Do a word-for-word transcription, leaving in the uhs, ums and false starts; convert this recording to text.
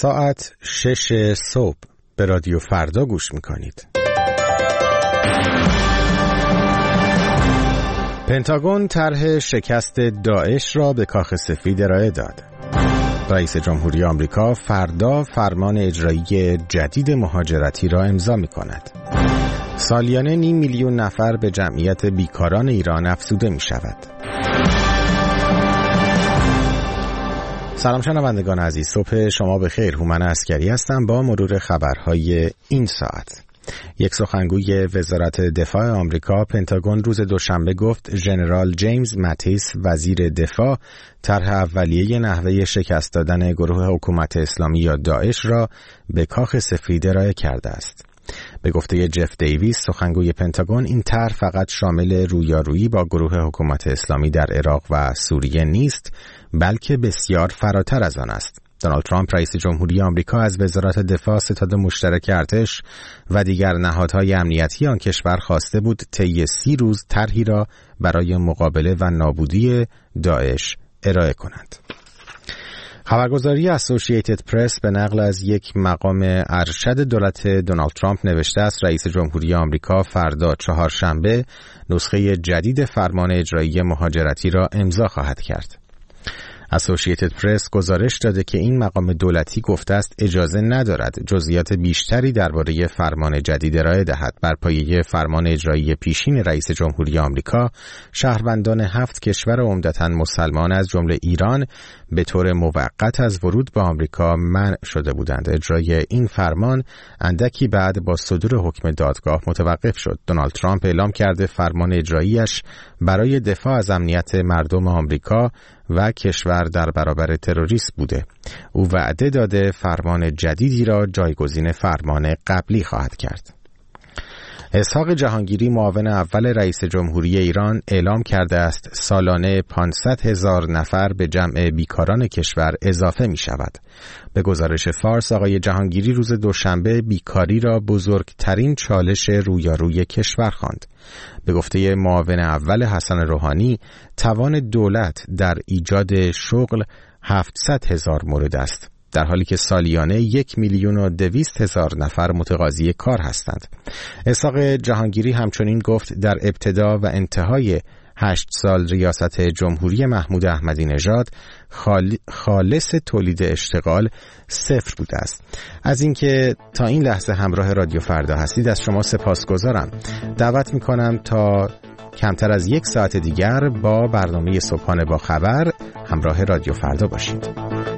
ساعت شش صبح به رادیو فردا گوش میکنید. پنتاگون طرح شکست داعش را به کاخ سفید ارائه داد. رئیس جمهوری آمریکا فردا فرمان اجرایی جدید مهاجرتی را امضا میکند. سالیانه نیم میلیون نفر به جمعیت بیکاران ایران افزوده می شود. سلام شنوندگان عزیز، صبح شما بخیر. هومن عسکری هستم با مرور خبرهای این ساعت. یک سخنگوی وزارت دفاع آمریکا پنتاگون روز دوشنبه گفت ژنرال جیمز ماتیس وزیر دفاع طرح اولیه نحوه شکست دادن گروه حکومت اسلامی یا داعش را به کاخ سفید ارائه کرده است. به گفته جف دیویس سخنگوی پنتاگون، این طرح فقط شامل رویارویی با گروه حکومت اسلامی در عراق و سوریه نیست، بلکه بسیار فراتر از آن است. دونالد ترامپ رئیس جمهوری آمریکا از وزارت دفاع، ستاد مشترک ارتش و دیگر نهادهای امنیتی آن کشور خواسته بود طی سی روز طرحی را برای مقابله و نابودی داعش ارائه کنند. خبرگزاری اسوسییتد پرس به نقل از یک مقام ارشد دولت دونالد ترامپ نوشته است رئیس جمهوری آمریکا فردا چهارشنبه نسخه جدید فرمان اجرایی مهاجرتی را امضا خواهد کرد. اسوسییتد پرس گزارش داده که این مقام دولتی گفته است اجازه ندارد جزئیات بیشتری درباره فرمان جدید ارائه دهد. بر پایه فرمان اجرایی پیشین رئیس جمهوری آمریکا، شهروندان هفت کشور عمدتاً مسلمان از جمله ایران به طور موقت از ورود به آمریکا منع شده بودند. اجرای این فرمان اندکی بعد با صدور حکم دادگاه متوقف شد. دونالد ترامپ اعلام کرده فرمان اجراییش برای دفاع از امنیت مردم آمریکا و کشور در برابر تروریسم بوده. او وعده داده فرمان جدیدی را جایگزین فرمان قبلی خواهد کرد. اسحاق جهانگیری، معاون اول رئیس جمهوری ایران، اعلام کرده است سالانه پانصد هزار نفر به جمع بیکاران کشور اضافه می شود. به گزارش فارس، آقای جهانگیری روز دوشنبه بیکاری را بزرگترین چالش رویاروی کشور خواند. به گفته معاون اول حسن روحانی، توان دولت در ایجاد شغل هفتصد هزار مورد است، در حالی که سالیانه یک میلیون و دویست هزار نفر متقاضی کار هستند. اسحاق جهانگیری همچنین گفت در ابتدا و انتهای هشت سال ریاست جمهوری محمود احمدی نژاد خال... خالص تولید اشتغال صفر بوده است. از اینکه تا این لحظه همراه رادیو فردا هستید از شما سپاسگزارم. دعوت میکنم تا کمتر از یک ساعت دیگر با برنامه صبحانه با خبر همراه رادیو فردا باشید.